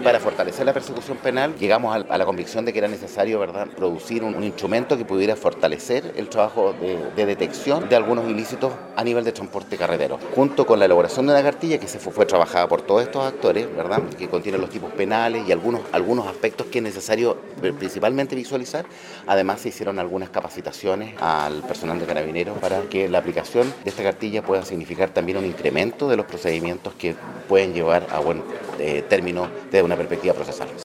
Para fortalecer la persecución penal, llegamos a la convicción de que era necesario, ¿verdad?, producir un instrumento que pudiera fortalecer el trabajo de detección de algunos ilícitos a nivel de transporte carretero, junto con la elaboración de una cartilla que fue trabajada por todos estos actores, ¿verdad?, que contiene los tipos penales y algunos aspectos que es necesario principalmente visualizar. Además, se hicieron algunas capacitaciones al personal de Carabineros para que la aplicación de esta cartilla pueda significar también un incremento de los procedimientos que pueden llevar a buen término desde una perspectiva procesal.